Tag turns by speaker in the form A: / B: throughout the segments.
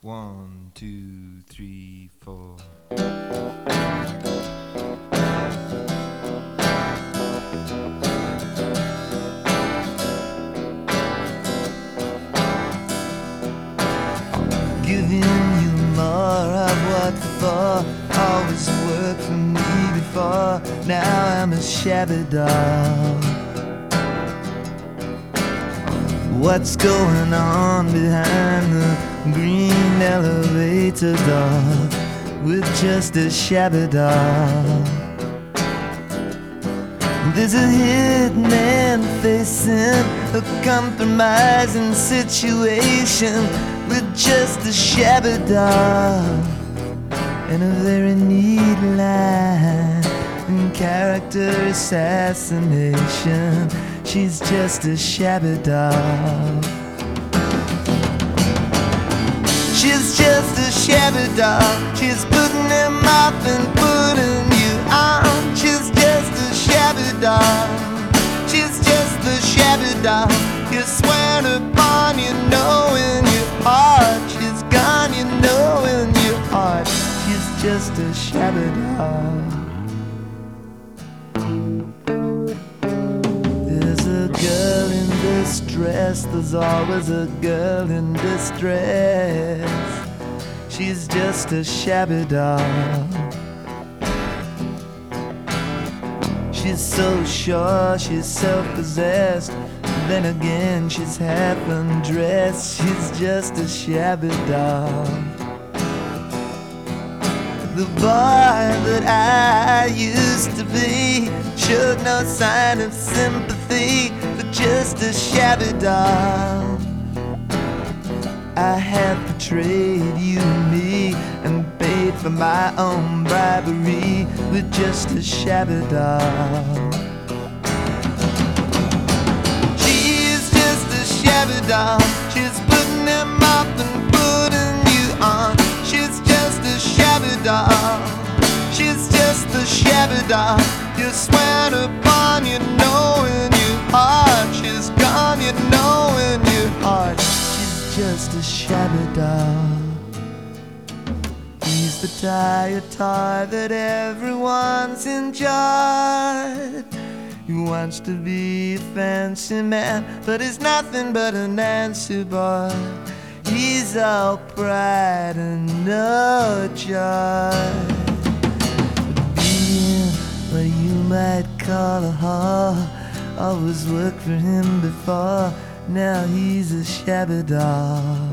A: One, two, three, four. Giving you more of what for. Always worked for me before. Now I'm a shabby doll. What's going on behind the green elevator door with just a shabby doll? There's a hitman facing a compromising situation with just a shabby doll and a very neat line in character assassination. She's just a shabby doll. She's just a shabby doll. She's putting him off and putting you on. She's just a shabby doll. She's just the shabby doll. You swear upon, you know in your heart she's gone, you know in your heart she's just a shabby doll. There's a girl in distress, there's always a girl in distress. She's just a shabby doll. She's so sure she's self-possessed, then again she's half undressed. She's just a shabby doll. The boy that I used to be showed no sign of sympathy, but just a shabby doll. I have betrayed you and me and paid for my own bribery with just a shabby doll. She's just a shabby doll. She's putting him off and putting you on. She's just a shabby doll. She's just a shabby doll. You swear upon, you know in your heart she's gone, you know in your heart she's just a shabby doll. He's the tired toy that everyone's enjoyed. He wants to be a fancy man, but he's nothing but a Nancy boy. He's all pride and no joy. Being what you might call a whore always worked for him before. Now he's a shabby doll.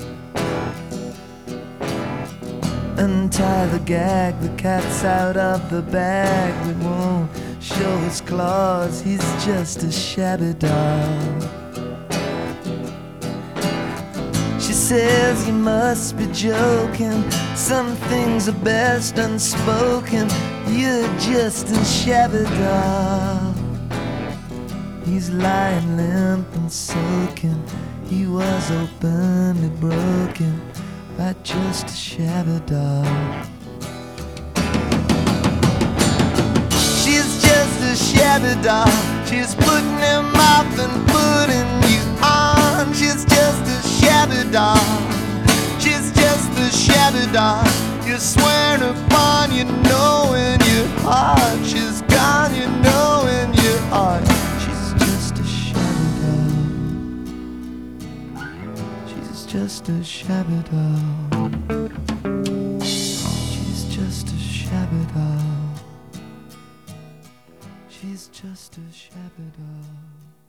A: Untie the gag, the cat's out of the bag. We won't show his claws, he's just a shabby doll. She says you must be joking, some things are best unspoken. You're just a shabby doll. He's lying limp and soaking. He was openly broken by just a shabby doll. She's just a shabby doll. She's putting him off and putting you on. She's just a shabby doll. She's just a shabby doll. You swear upon, you know in your heart she's gone, you know in your heart she's just a shabby doll. She's just a shabby doll. She's just a shabby doll. She's just a shabby doll.